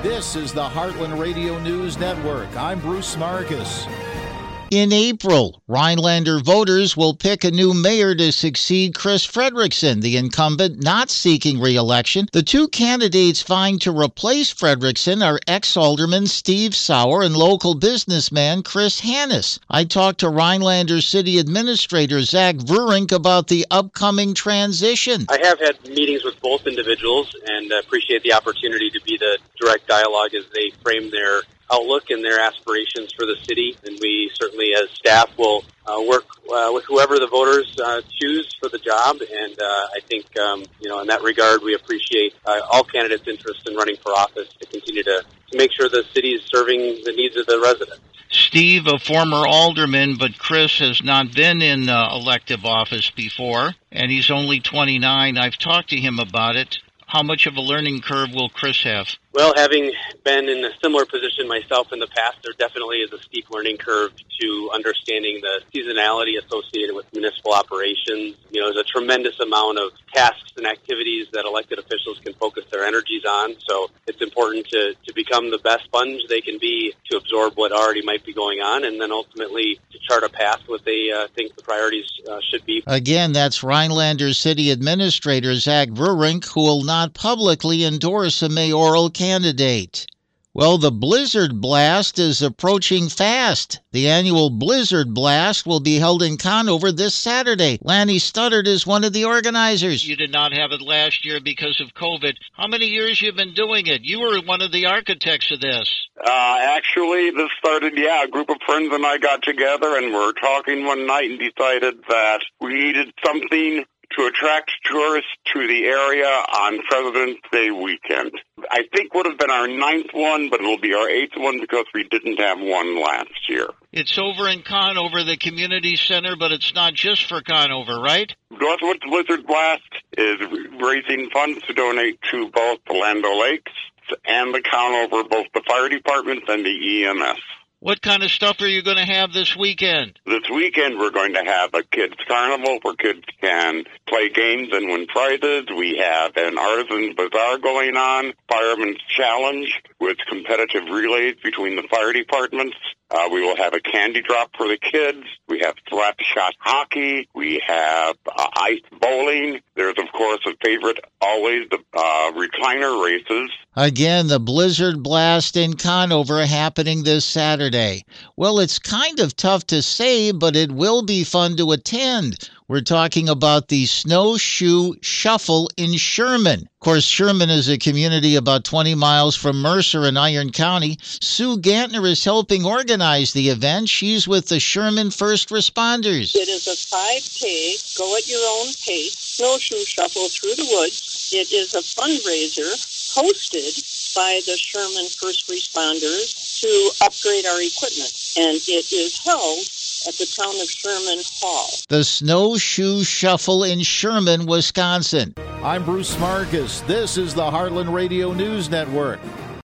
This is the Heartland Radio News Network. I'm Bruce Marcus. In April, Rhinelander voters will pick a new mayor to succeed Chris Frederickson, the incumbent not seeking re-election. The two candidates vying to replace Frederickson are ex-alderman Steve Sauer and local businessman Chris Hannes. I talked to Rhinelander City Administrator Zach Verink about the upcoming transition. I have had meetings with both individuals and appreciate the opportunity to be the direct dialogue as they frame their outlook and their aspirations for the city, and we certainly as staff will work with whoever the voters choose for the job, and I think in that regard we appreciate all candidates' interest in running for office to continue to make sure the city is serving the needs of the residents. Steve, a former alderman, but Chris has not been in elective office before, and he's only 29. I've talked to him about it. How much of a learning curve will Chris have? Well, having been in a similar position myself in the past, there definitely is a steep learning curve to understanding the seasonality associated with municipal operations. There's a tremendous amount of tasks and activities that elected officials can focus their energies on. So it's important to become the best sponge they can be to absorb what already might be going on, and then ultimately to chart a path what they think the priorities should be. Again, that's Rhinelander City Administrator Zach Verink, who will not publicly endorse a mayoral candidate. Well, the Blizzard Blast is approaching fast. The annual Blizzard Blast will be held in Conover this Saturday. Lanny Studdard is one of the organizers. You did not have it last year because of COVID. How many years you've been doing it? You were one of the architects of this. Actually, this started, a group of friends and I got together and were talking one night and decided that we needed something to attract tourists to the area on President's Day weekend. I think would have been our 9th one, but it'll be our 8th one because we didn't have one last year. It's over in Conover, the community center, but it's not just for Conover, right? Northwoods Blizzard Blast is raising funds to donate to both the Land O'Lakes and the Conover, both the fire departments and the EMS. What kind of stuff are you going to have this weekend? This weekend we're going to have a kids' carnival where kids can play games and win prizes. We have an artisan bazaar going on, fireman's challenge with competitive relays between the fire departments. We will have a candy drop for the kids. We have slap shot hockey. We have ice bowling. There's, of course, a favorite always, the recliner races. Again, the Blizzard Blast in Conover happening this Saturday. Well, it's kind of tough to say, but it will be fun to attend. We're talking about the Snowshoe Shuffle in Sherman. Of course, Sherman is a community about 20 miles from Mercer in Iron County. Sue Gantner is helping organize the event. She's with the Sherman First Responders. It is a 5K, go at your own pace, snowshoe shuffle through the woods. It is a fundraiser hosted by the Sherman First Responders to upgrade our equipment. And it is held at the town of Sherman Hall. The Snowshoe Shuffle in Sherman, Wisconsin. I'm Bruce Marcus. This is the Heartland Radio News Network.